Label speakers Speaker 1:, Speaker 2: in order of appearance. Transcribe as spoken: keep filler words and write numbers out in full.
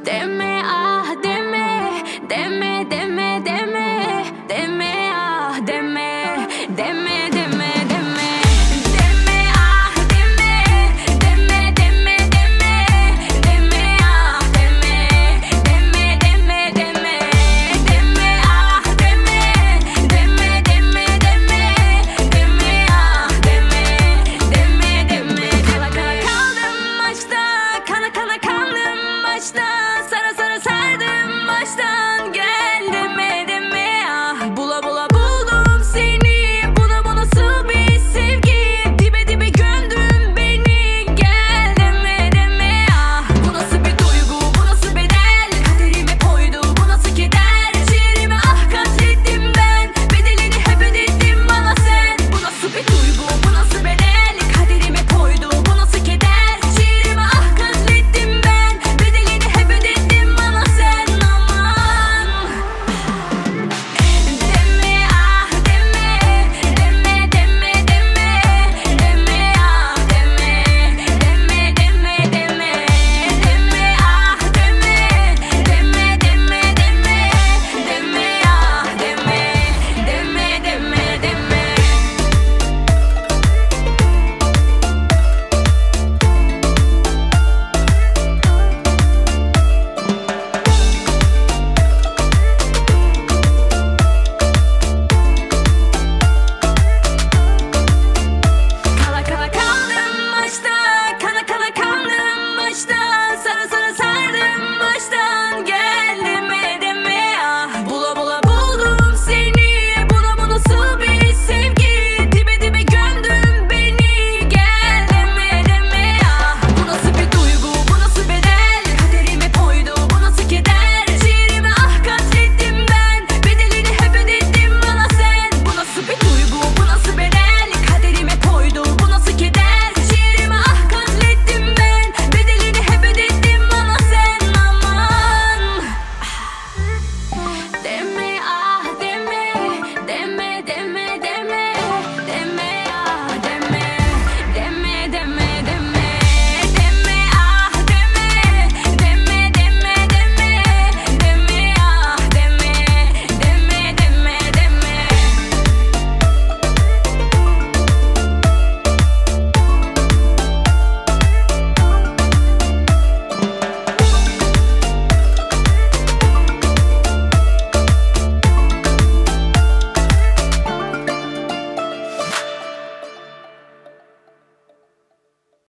Speaker 1: Deme ah deme, deme deme deme, deme ah deme, deme deme deme. Deme ah deme, deme deme deme, deme ah deme, deme deme deme. Deme ah deme, deme deme deme, deme ah deme, deme deme deme. Kana kana kaldım başta, kana kana kaldım başta.